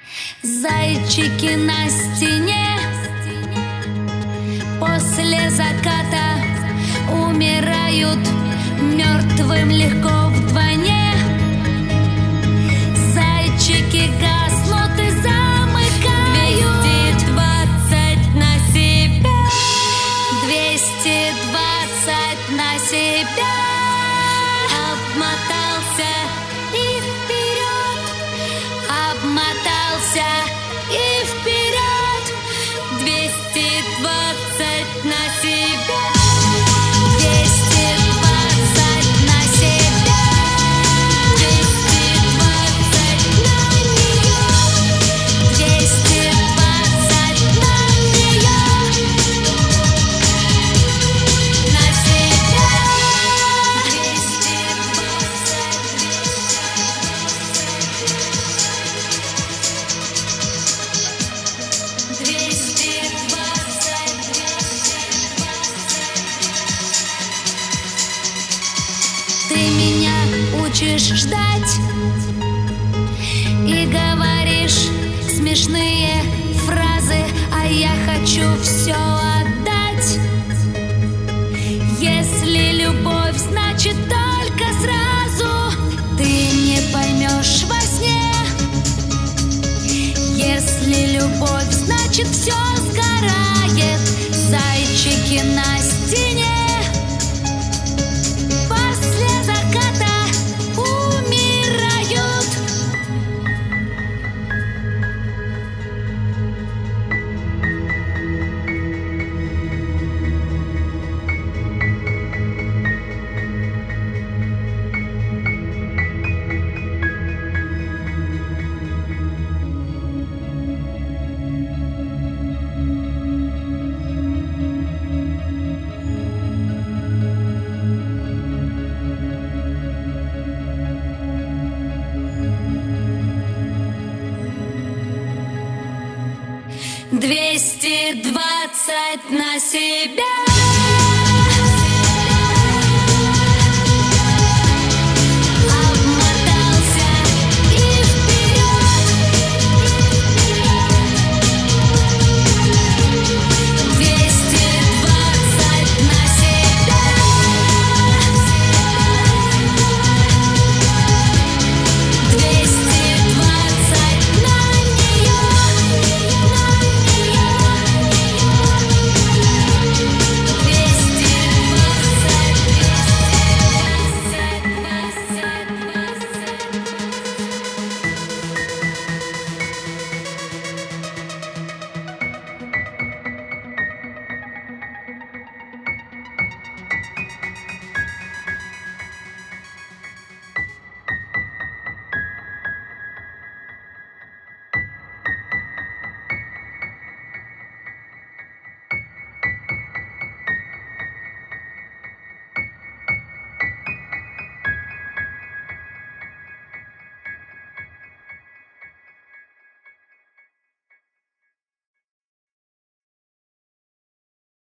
Зайчики на стене после заката умирают мертвым легко вдвойне. Зайчики гаснут и замыкают 220 на себя, 220 на себя. Обмотался и вперед, обмотался и вперед, 220 на себя, 220 на себя, 220 на нее, 220 на нее, на себя, 220. Ты меня учишь ждать и говоришь смешные фразы, а я хочу все отдать. Если любовь, значит только сразу, ты не поймешь во сне. Если любовь, значит все сгорает. Зайчики на стене после заката умирают. Двести двадцать на себя.